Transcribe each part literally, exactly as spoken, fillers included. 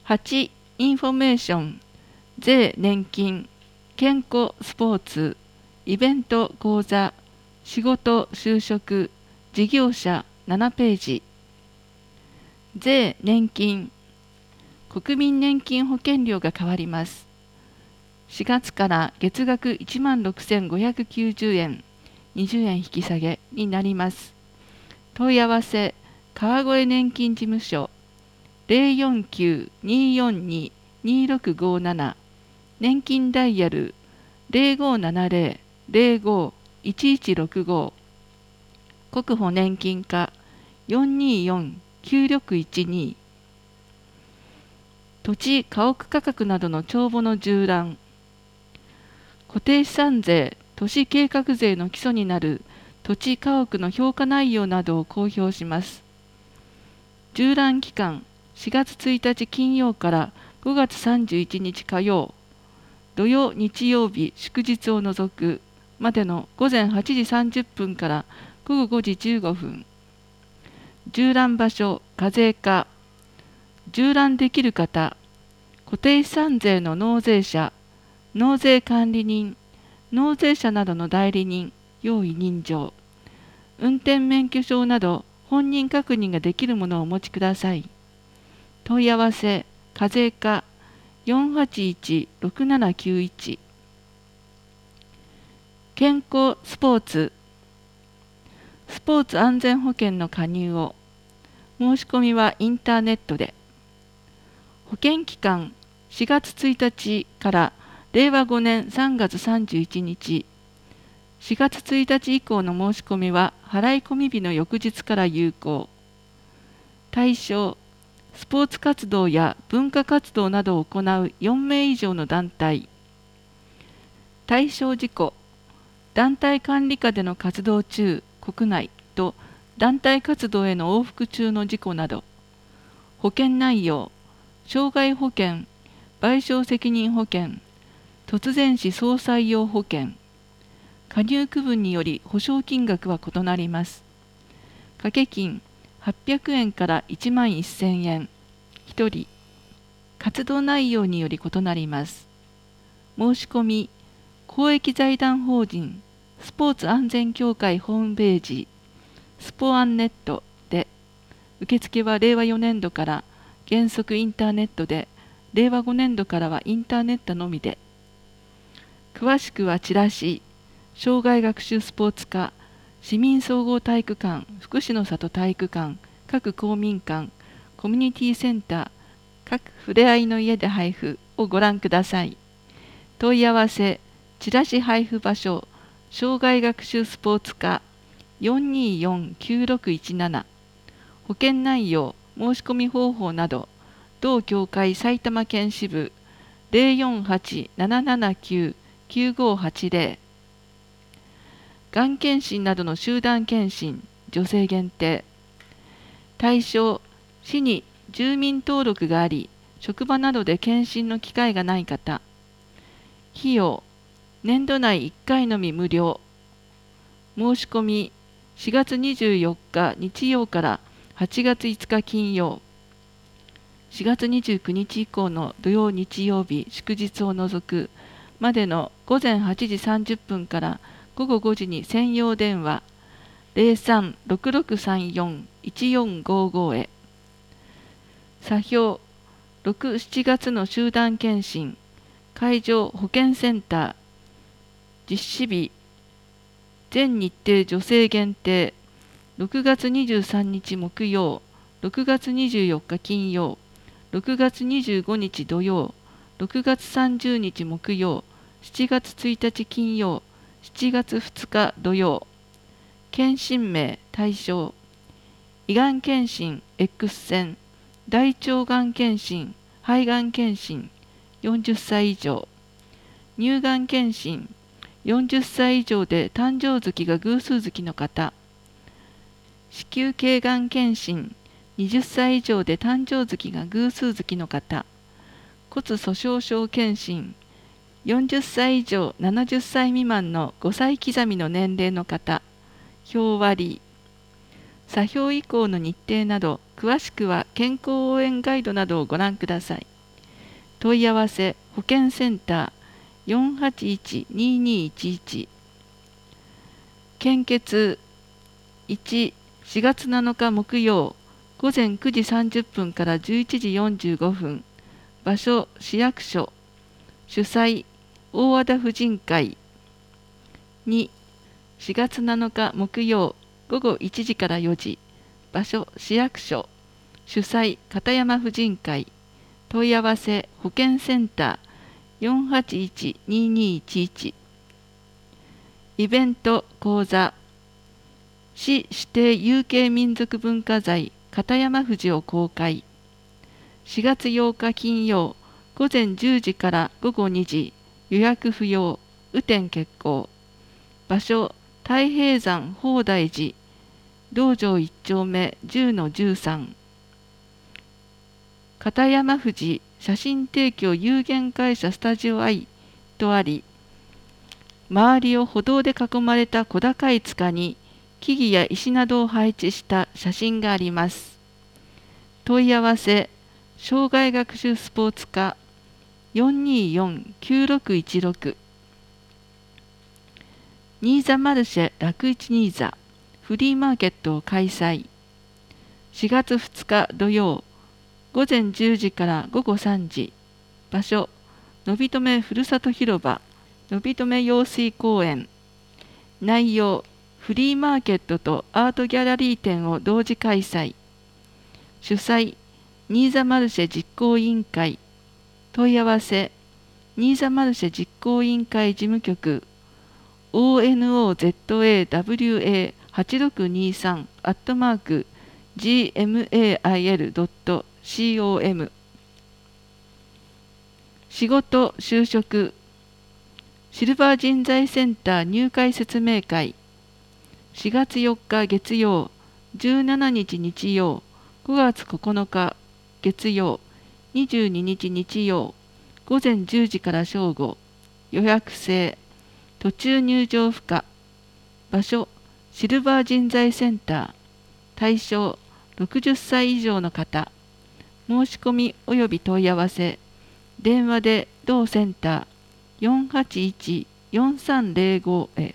はち、インフォメーション、税、年金、健康、スポーツ、イベント、講座、仕事、就職、事業者、ななページ。税、年金、国民年金保険料が変わります。しがつから月額いちまんろくせんごひゃくきゅうじゅうえん、にじゅうえん引き下げになります。問い合わせ、川越年金事務所 ゼロよんきゅう にーよんに にーろくごーなな、年金ダイヤル ゼロごーななゼロ ゼロごー いちいちろくご、国保年金課 よんにーよん きゅうろくいちに、土地・家屋価格などの帳簿の縦覧、固定資産税、都市計画税の基礎になる土地・家屋の評価内容などを公表します。縦覧期間、しがつついたち金曜からごがつさんじゅういちにち火曜、土曜・日曜日・祝日を除くまでのごぜんはちじさんじゅっぷんからごごごじじゅうごふん。縦覧場所、課税課。縦覧できる方、固定資産税の納税者、納税管理人、納税者などの代理人、用意人情、運転免許証など本人確認ができるものをお持ちください。問い合わせ、課税課 よんはちいちろくななきゅういち。健康スポーツ、スポーツ安全保険の加入を、申し込みはインターネットで。保険期間、しがつついたちかられいわごねんさんがつさんじゅういちにち、しがつついたち以降の申し込みは払い込み日の翌日から有効。対象、スポーツ活動や文化活動などを行うよんめい以上の団体。対象事項、団体管理下での活動中、国内と団体活動への往復中の事故など。保険内容、傷害保険、賠償責任保険、突然死総裁用保険。加入区分により保証金額は異なります。掛け金はっぴゃくえんからいちまんせんえん。ひとり。活動内容により異なります。申し込み、公益財団法人スポーツ安全協会ホームページ、スポアンネットで、受付はれいわよねんどから原則インターネットで、れいわごねんどからはインターネットのみで。詳しくはチラシ、障害学習スポーツ課、市民総合体育館、福祉の里体育館、各公民館、コミュニティセンター、各ふれあいの家で配布をご覧ください。問い合わせ、チラシ配布場所、障害学習スポーツ課 よんにーよんきゅうろくいちなな。保険内容、申し込み方法など、同協会埼玉県支部 ゼロよんはち ななななきゅう きゅうごはちゼロ。がん検診などの集団検診、女性限定。対象、市に住民登録があり、職場などで検診の機会がない方。費用、年度内いっかいのみ無料。申し込み、しがつにじゅうよっか日曜からはちがついつか金曜。しがつにじゅうくにち以降の土曜日曜日祝日を除くまでのごぜんはちじさんじゅっぷんからごごごじに専用電話 ゼロさん ろくろくさんよん いちよんごご へ。査評、ろく、しちがつの集団検診、会場保健センター、実施日、全日程女性限定、ろくがつにじゅうさんにち木曜、ろくがつにじゅうよっか金曜、ろくがつにじゅうごにち土曜、ろくがつさんじゅうにち木曜、しちがつついたち金曜、しちがつふつか土曜。検診名、対象、胃がん検診 X 線、大腸がん検診、肺がん検診、よんじゅっさい以上。乳がん検診、よんじゅっさい以上で誕生月が偶数月の方。子宮頸がん検診、はたち以上で誕生月が偶数月の方。骨粗しょう症検診、よんじゅっさい以上ななじゅっさい未満のごさい刻みの年齢の方。表割。査評以降の日程など、詳しくは健康応援ガイドなどをご覧ください。 問い合わせ保健センター よんはちいちにーにーいちいち。献血いち、しがつなのか木曜午前くじさんじゅっぷんからじゅういちじよんじゅうごふん。場所市役所。主催大和田婦人会。に、しがつなのか木曜午後いちじからよじ。場所市役所。主催片山婦人会。問い合わせ保健センター よんはちいちにーにーいちいち。イベント講座市指定有形民族文化財片山富士を公開。しがつようか金曜午前じゅうじから午後にじ。予約不要。雨天決行。場所太平山法大寺道場一丁目 じゅうのじゅうさん。片山富士写真提供有限会社スタジオアイとあり、周りを歩道で囲まれた小高い塚に木々や石などを配置した写真があります。問い合わせ障害学習スポーツ課 よんにーよんきゅうろくいちろく。ニーザマルシェ楽市ニーザフリーマーケットを開催。しがつふつか土曜午前じゅうじから午後さんじ。場所のびとめふるさと広場のびとめ用水公園。内容フリーマーケットとアートギャラリー展を同時開催。主催ニーザマルシェ実行委員会。問い合わせニーザマルシェ実行委員会事務局 オーエヌオーゼットエーダブリューエーはちろくにさん アットマーク ジーエムエーアイエルドットコム。 仕事就職シルバー人材センター入会説明会。しがつよっか月曜じゅうしちにち日曜ごがつここのか月曜にじゅうににち日曜午前じゅうじから正午。予約制。途中入場不可。場所シルバー人材センター。対象ろくじゅっさい以上の方。申し込みおよび問い合わせ電話で同センター よんはちいちよんさんゼロご へ。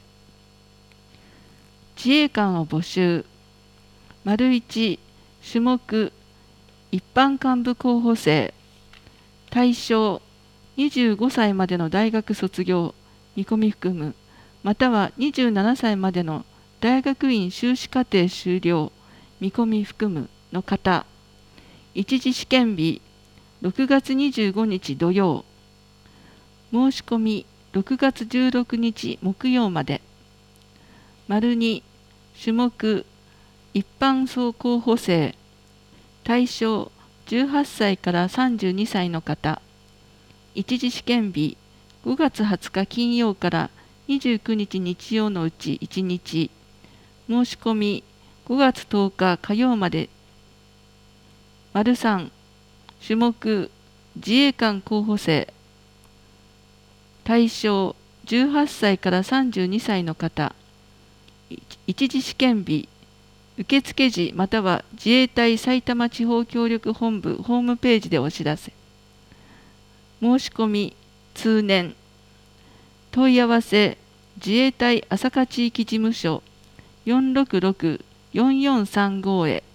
自衛官を募集。丸いち種目一般幹部候補生。対象にじゅうごさいまでの大学卒業見込み含む、またはにじゅうななさいまでの大学院修士課程修了見込み含むの方。一次試験日ろくがつにじゅうごにち土曜。申し込みろくがつじゅうろくにち木曜まで。丸に種目一般総候補生。対象じゅうはっさいからさんじゅうにさいの方。一次試験日ごがつはつか金曜からにじゅうくにち日曜のうちいちにち。申し込みごがつとおか火曜まで。丸さん種目自衛官候補生。対象じゅうはっさいからさんじゅうにさいの方。一次試験日受付時または自衛隊埼玉地方協力本部ホームページでお知らせ。申し込み通年。問い合わせ自衛隊朝霞地域事務所 よんろくろくよんよんさんご へ。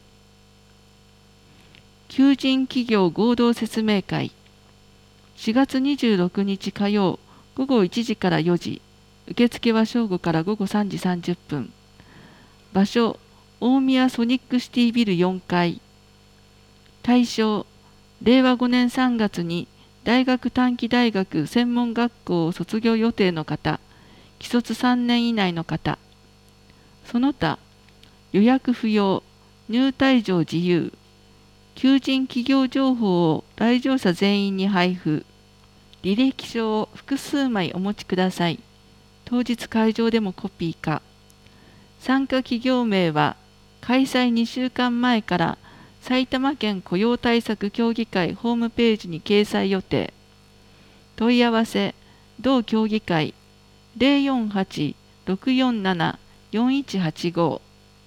求人企業合同説明会。しがつにじゅうろくにち火曜ごごいちじからよじ。受付は正午から午後さんじさんじゅっぷん。場所大宮ソニックシティビルよんかい。対象れいわごねんさんがつに大学短期大学専門学校を卒業予定の方。既卒さんねん以内の方。その他予約不要。入退場自由。求人企業情報を来場者全員に配布。履歴書を複数枚お持ちください。当日会場でもコピーか。参加企業名は開催にしゅうかんまえから埼玉県雇用対策協議会ホームページに掲載予定。問い合わせ同協議会 ゼロよんはちろくよんななよんいちはちご。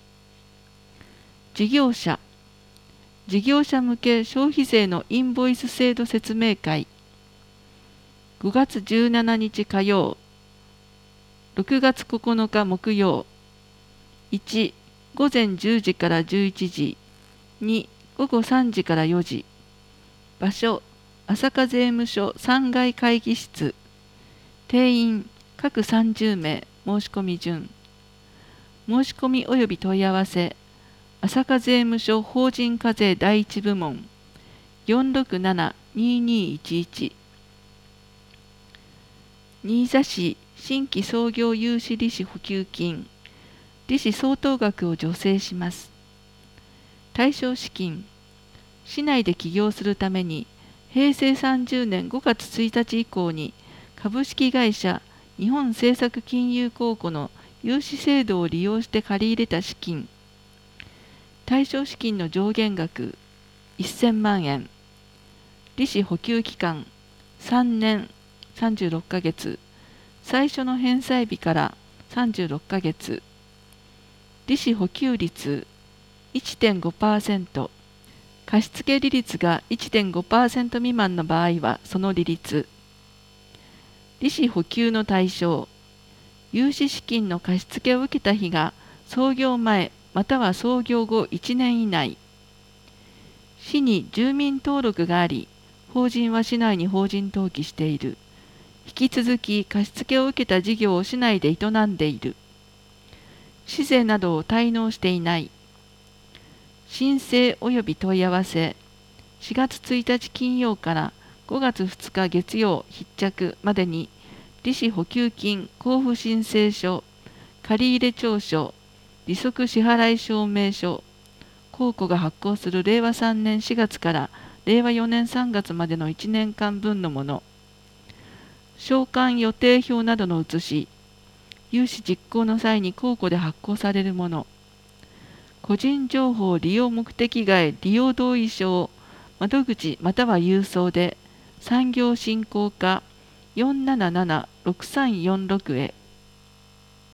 事業者事業者向け消費税のインボイス制度説明会。 ごがつじゅうしちにち火曜、ろくがつここのか木曜。いち、午前じゅうじからじゅういちじ。に、午後さんじからよじ。場所、朝霞税務署さんがい会議室。定員、各さんじゅうめい、申し込み順。申し込み及び問い合わせ、朝霞税務署法人課税第一部門、よんろくななのににいちいち。新座市新規創業融資利子補給金、利子相当額を助成します。対象資金、市内で起業するために、へいせいさんじゅうねんごがつついたち以降に、株式会社日本政策金融公庫の融資制度を利用して借り入れた資金。対象資金の上限額せんまんえん。利子補給期間さんねんさんじゅうろっかげつ。最初の返済日からさんじゅうろっかげつ。利子補給率 いってんごパーセント。貸付利率が いってんごパーセント 未満の場合はその利率。利子補給の対象。融資資金の貸付を受けた日が創業前または創業後いちねん以内。市に住民登録があり、法人は市内に法人登記している。引き続き貸付を受けた事業を市内で営んでいる。市税などを滞納していない。申請及び問い合わせ、しがつついたち金曜からごがつふつか月曜必着までに、利子補給金交付申請書、借入調書、利息支払証明書、公庫が発行するれいわさんねんしがつかられいわよねんさんがつまでのいちねんかんぶんのもの、償還予定表などの写し、融資実行の際に公庫で発行されるもの、個人情報利用目的外利用同意書を窓口または郵送で産業振興課よんなななのろくさんよんろくへ